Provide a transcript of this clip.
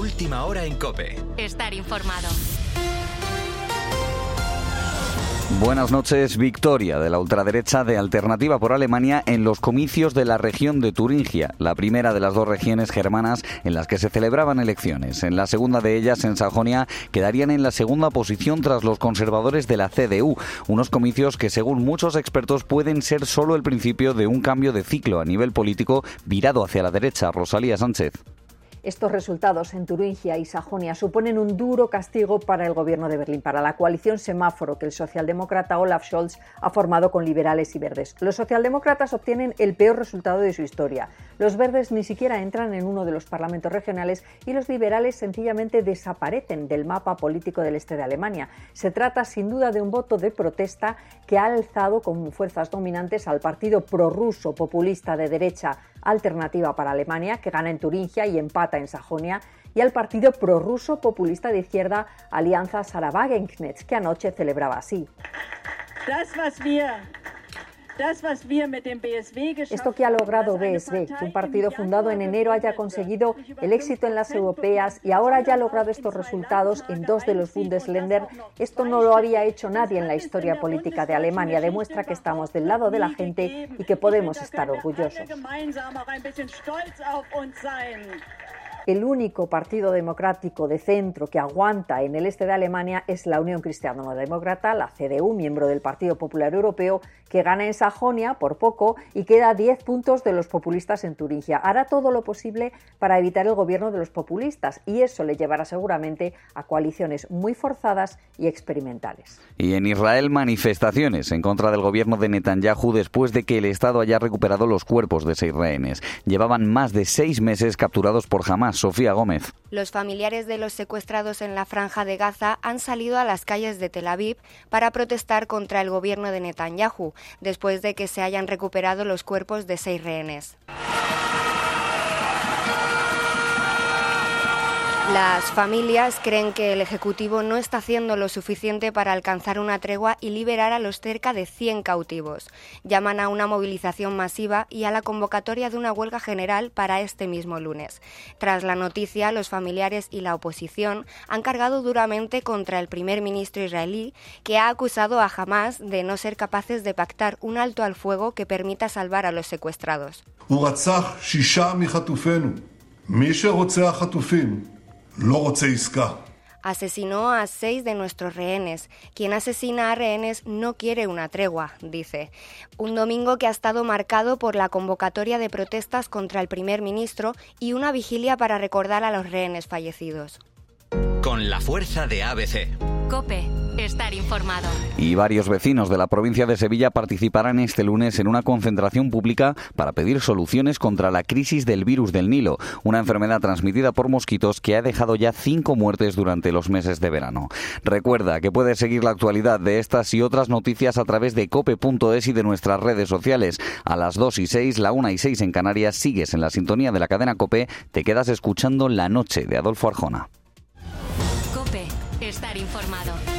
Última hora en COPE. Estar informado. Buenas noches. Victoria de la ultraderecha de Alternativa por Alemania en los comicios de la región de Turingia, la primera de las dos regiones germanas en las que se celebraban elecciones. En la segunda de ellas, en Sajonia, quedarían en la segunda posición tras los conservadores de la CDU. Unos comicios que, según muchos expertos, pueden ser solo el principio de un cambio de ciclo a nivel político virado hacia la derecha. Rosalía Sánchez. Estos resultados en Turingia y Sajonia suponen un duro castigo para el gobierno de Berlín, para la coalición semáforo que el socialdemócrata Olaf Scholz ha formado con liberales y verdes. Los socialdemócratas obtienen el peor resultado de su historia. Los verdes ni siquiera entran en uno de los parlamentos regionales y los liberales sencillamente desaparecen del mapa político del este de Alemania. Se trata sin duda de un voto de protesta que ha alzado como fuerzas dominantes al partido prorruso populista de derecha Alternativa para Alemania, que gana en Turingia y empata en Sajonia, y al partido prorruso populista de izquierda Alianza Sarah Wagenknecht, que anoche celebraba así. Esto que ha logrado BSW, que un partido fundado en enero haya conseguido el éxito en las europeas y ahora haya logrado estos resultados en dos de los Bundesländer, esto no lo había hecho nadie en la historia política de Alemania. Demuestra que estamos del lado de la gente y que podemos estar orgullosos. El único partido democrático de centro que aguanta en el este de Alemania es la Unión Cristiano-Demócrata, la CDU, miembro del Partido Popular Europeo, que gana en Sajonia por poco y queda a 10 puntos de los populistas en Turingia. Hará todo lo posible para evitar el gobierno de los populistas y eso le llevará seguramente a coaliciones muy forzadas y experimentales. Y en Israel, manifestaciones en contra del gobierno de Netanyahu después de que el Estado haya recuperado los cuerpos de 6 rehenes. Llevaban más de 6 meses capturados por Hamás. Sofía Gómez. Los familiares de los secuestrados en la Franja de Gaza han salido a las calles de Tel Aviv para protestar contra el gobierno de Netanyahu, después de que se hayan recuperado los cuerpos de 6 rehenes. Las familias creen que el Ejecutivo no está haciendo lo suficiente para alcanzar una tregua y liberar a los cerca de 100 cautivos. Llaman a una movilización masiva y a la convocatoria de una huelga general para este mismo lunes. Tras la noticia, los familiares y la oposición han cargado duramente contra el primer ministro israelí, que ha acusado a Hamás de no ser capaces de pactar un alto al fuego que permita salvar a los secuestrados. Asesinó a 6 de nuestros rehenes. Quien asesina a rehenes no quiere una tregua, dice. Un domingo que ha estado marcado por la convocatoria de protestas contra el primer ministro y una vigilia para recordar a los rehenes fallecidos. Con la fuerza de ABC. COPE. Estar informado. Y varios vecinos de la provincia de Sevilla participarán este lunes en una concentración pública para pedir soluciones contra la crisis del virus del Nilo, una enfermedad transmitida por mosquitos que ha dejado ya 5 muertes durante los meses de verano. Recuerda que puedes seguir la actualidad de estas y otras noticias a través de cope.es y de nuestras redes sociales. A las 2:06, la 1:06 en Canarias, sigues en la sintonía de la cadena COPE, te quedas escuchando La Noche de Adolfo Arjona. COPE. Estar informado.